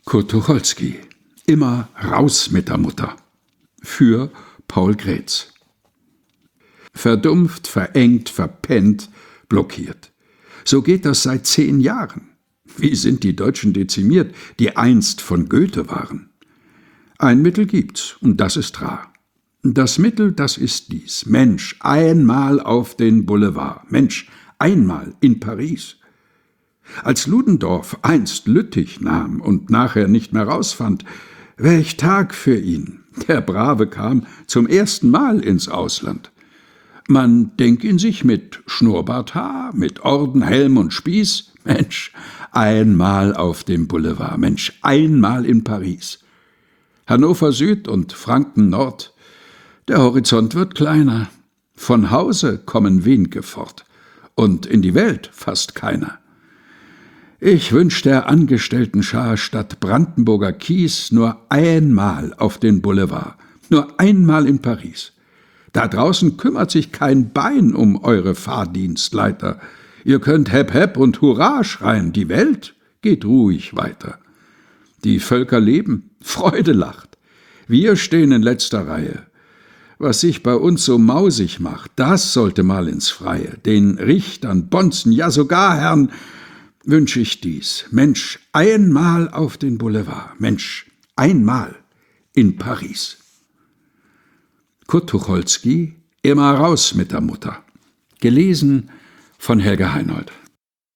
Kurt Tucholsky. Immer raus mit der Mutter. Für Paul Graetz. Verdumpft, verengt, verpennt, blockiert. So geht das seit 10 Jahren. Wie sind die Deutschen dezimiert, die einst von Goethe waren? Ein Mittel gibt's, und das ist rar. Das Mittel, das ist dies. Mensch, einmal auf den Boulevard. Mensch, einmal in Paris. Als Ludendorff einst Lüttich nahm und nachher nicht mehr rausfand, welch Tag für ihn. Der Brave kam zum ersten Mal ins Ausland. Man denk ihn sich mit Schnurrbarthaar, mit Orden, Helm und Spieß. Mensch, einmal auf dem Boulevard. Mensch, einmal in Paris. Hannover Süd und Franken Nord. Der Horizont wird kleiner. Von Hause kommen wen'ge fort. Und in die Welt fast keiner. Ich wünsch der Angestellten-Schar statt Brandenburger Kies nur einmal auf den Boulevard, nur einmal in Paris. Da draußen kümmert sich kein Bein um eure Fahrdienstleiter. Ihr könnt Hepp Hepp und Hurra schreien, die Welt geht ruhig weiter. Die Völker leben, Freude lacht. Wir stehen in letzter Reihe. Was sich bei uns so mausig macht, das sollte mal ins Freie. Den Richtern, Bonzen, ja sogar Herrn wünsche ich dies. Mensch, einmal auf den Boulevard. Mensch, einmal in Paris. Kurt Tucholsky, Immer raus mit der Mutter. Gelesen von Helga Heinold.